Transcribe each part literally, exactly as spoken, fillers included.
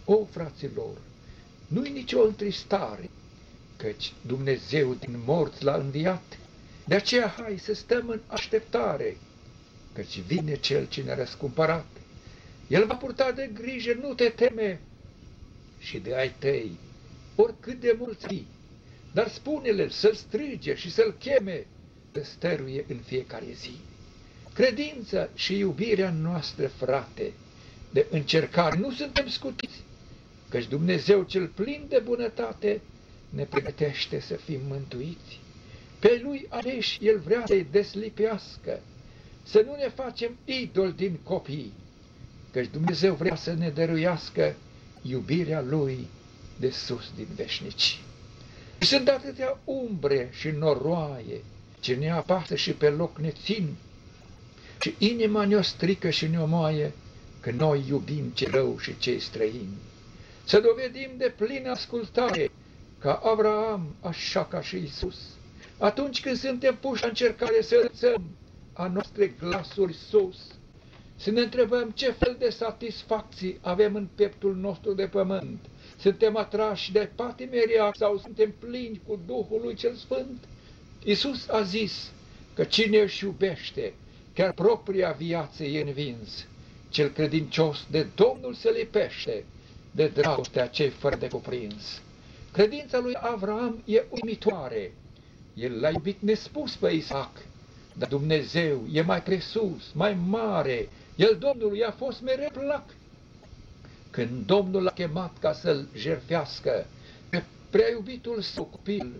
O, fraților, nu-i nicio întristare, căci Dumnezeu din morți l-a înviat. De aceea hai să stăm în așteptare, căci vine Cel ce ne-a răscumpărat. El va purta de grijă, nu te teme, și de ai tăi, oricât de mulți fi, dar spune-le să-L strige și să-L cheme, să stăruie în fiecare zi. Credința și iubirea noastră, frate, de încercare nu suntem scutiți, căci Dumnezeu cel plin de bunătate ne pregătește să fim mântuiți. Pe Lui aleși El vrea să-i deslipească, să nu ne facem idoli din copii, căci Dumnezeu vrea să ne dăruiască iubirea Lui de sus din veșnicii. Și sunt atâtea umbre și noroaie ce ne apasă și pe loc ne țin, și inima ne-o strică și ne omoaie, că noi iubim ce rău și cei străini. Să dovedim de plină ascultare, ca Avraam, așa ca și Iisus, atunci când suntem puși la încercare să înălțăm a noastre glasuri sus, să ne întrebăm ce fel de satisfacții avem în pieptul nostru de pământ. Suntem atrași de patimeria sau suntem plini cu Duhul lui cel Sfânt? Iisus a zis că cine își iubește, chiar propria viață e învins. Cel credincios de Domnul se lipește, de dragostea cei fără de cuprins. Credința lui Avraam e uimitoare. El l-a iubit nespus pe Isaac, dar Dumnezeu e mai presus, mai mare. El Domnului a fost mereu plac. Când Domnul l-a chemat ca să-l jertfească pe prea iubitul său copil,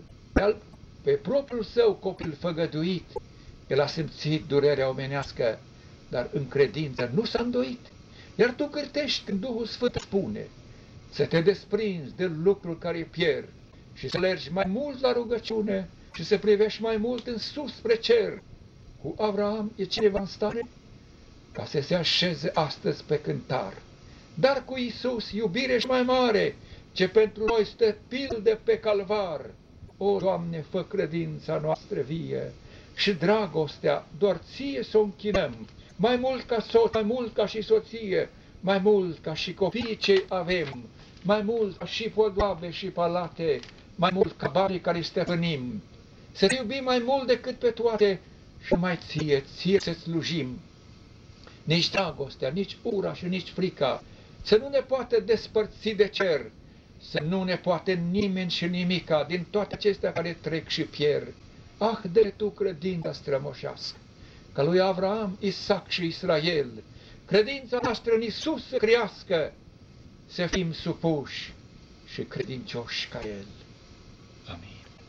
pe propriul său copil făgăduit, el a simțit durerea omenească, dar în credință nu s-a îndoit. Iar tu cârtești când Duhul Sfânt spune să te desprinzi de lucruri care pierd și să alergi mai mult la rugăciune și să privești mai mult în sus spre cer. Cu Avraam e cineva în stare ca să se așeze astăzi pe cântar, dar cu Iisus iubire și mai mare, ce pentru noi stă pilde pe calvar. O, Doamne, fă credința noastră vie și dragostea doar Ție să o închinăm, mai mult ca soț, mai mult ca și soție, mai mult ca și copiii ce avem, mai mult ca și podoabe și palate, mai mult ca banii care stăpânim. Să te iubim mai mult decât pe toate și numai Ție, Ție să slujim. Nici dragostea, nici ura și nici frica să nu ne poate despărți de cer, să nu ne poate nimeni și nimica din toate acestea care trec și pierd. Ah, de tu credința strămoșească, ca lui Avraam, Isaac și Israel, credința noastră în Iisus să crească, să fim supuși și credincioși ca El. Amin.